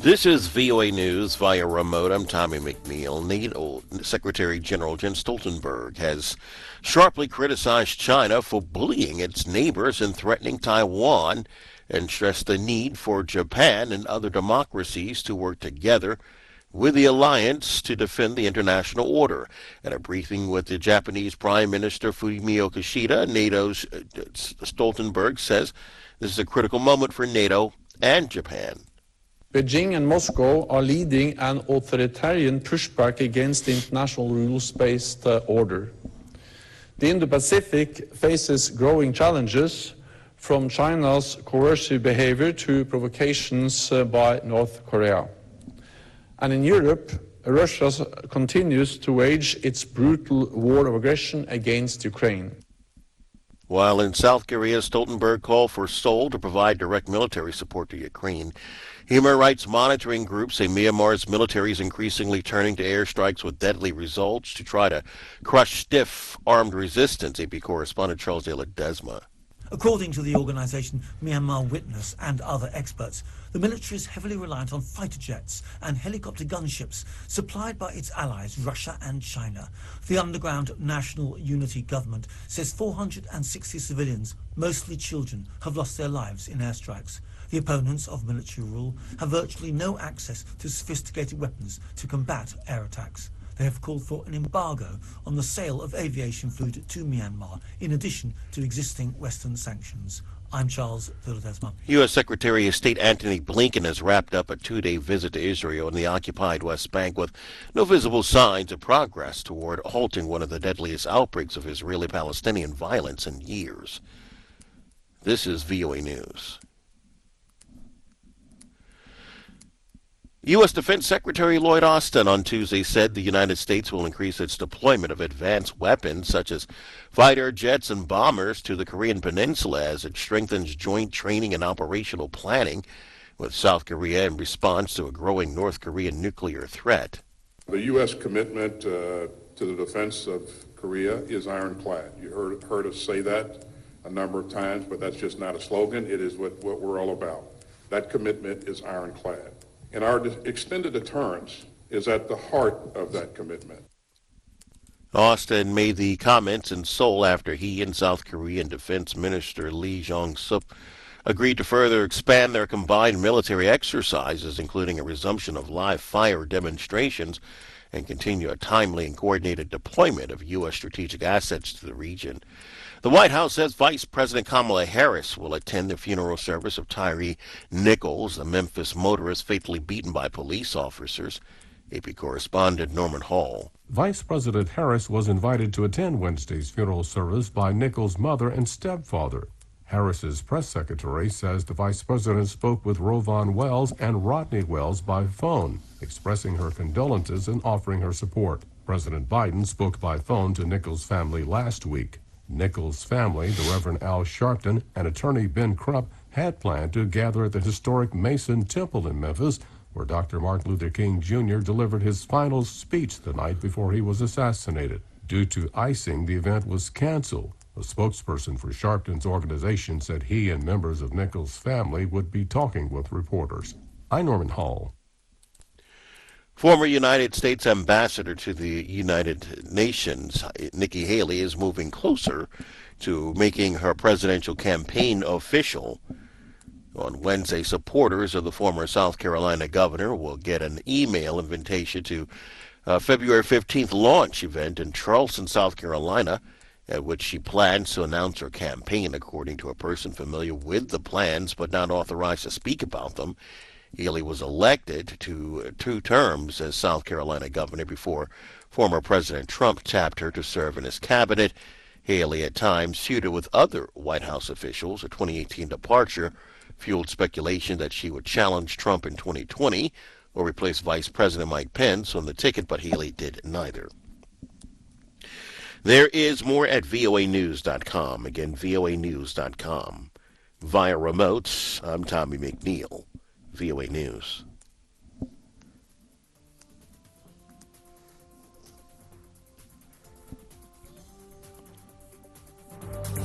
This is VOA News via remote. I'm Tommy McNeil. NATO Secretary General Jens Stoltenberg has sharply criticized China for bullying its neighbors and threatening Taiwan, and stressed the need for Japan and other democracies to work together with the alliance to defend the international order. At a briefing with the Japanese Prime Minister Fumio Kishida, NATO's Stoltenberg says this is a critical moment for NATO and Japan. Beijing and Moscow are leading an authoritarian pushback against the international rules-based order. The Indo-Pacific faces growing challenges, from China's coercive behavior to provocations by North Korea. And in Europe, Russia continues to wage its brutal war of aggression against Ukraine. While in South Korea, Stoltenberg called for Seoul to provide direct military support to Ukraine. Human rights monitoring groups say Myanmar's military is increasingly turning to airstrikes with deadly results to try to crush stiff armed resistance. AP correspondent Charles De Ledesma. According to the organisation Myanmar Witness and other experts, the military is heavily reliant on fighter jets and helicopter gunships supplied by its allies Russia and China. The underground National Unity Government says 460 civilians, mostly children, have lost their lives in airstrikes. The opponents of military rule have virtually no access to sophisticated weapons to combat air attacks. They have called for an embargo on the sale of aviation food to Myanmar, in addition to existing Western sanctions. I'm Charles De Ledesma. U.S. Secretary of State Antony Blinken has wrapped up a two-day visit to Israel and the occupied West Bank with no visible signs of progress toward halting one of the deadliest outbreaks of Israeli-Palestinian violence in years. This is VOA News. U.S. Defense Secretary Lloyd Austin on Tuesday said the United States will increase its deployment of advanced weapons such as fighter jets and bombers to the Korean Peninsula as it strengthens joint training and operational planning with South Korea in response to a growing North Korean nuclear threat. The U.S. commitment to the defense of Korea is ironclad. You heard us say that a number of times, but that's just not a slogan. It is what we're all about. That commitment is ironclad. And our extended deterrence is at the heart of that commitment. Austin made the comments in Seoul after he and South Korean Defense Minister Lee Jong-suk agreed to further expand their combined military exercises, including a resumption of live fire demonstrations, and continue a timely and coordinated deployment of U.S. strategic assets to the region. The White House says Vice President Kamala Harris will attend the funeral service of Tyree Nichols, the Memphis motorist fatally beaten by police officers. AP correspondent Norman Hall. Vice President Harris was invited to attend Wednesday's funeral service by Nichols' mother and stepfather. Harris's press secretary says the vice president spoke with Rovon Wells and Rodney Wells by phone, expressing her condolences and offering her support. President Biden spoke by phone to Nichols' family last week. Nichols' family, the Reverend Al Sharpton and attorney Ben Crump, had planned to gather at the historic Mason Temple in Memphis, where Dr. Martin Luther King Jr. delivered his final speech the night before he was assassinated. Due to icing, the event was canceled. A spokesperson for Sharpton's organization said he and members of Nichols' family would be talking with reporters. I'm Norman Hall. Former United States Ambassador to the United Nations, Nikki Haley, is moving closer to making her presidential campaign official. On Wednesday, supporters of the former South Carolina governor will get an email invitation to a February 15th launch event in Charleston, South Carolina, at which she plans to announce her campaign, according to a person familiar with the plans but not authorized to speak about them. Haley was elected to 2 terms as South Carolina governor before former President Trump tapped her to serve in his cabinet. Haley at times feuded with other White House officials. A 2018 departure fueled speculation that she would challenge Trump in 2020 or replace Vice President Mike Pence on the ticket, but Haley did neither. There is more at voanews.com. Again, voanews.com. Via remote, I'm Tommy McNeil. VOA News.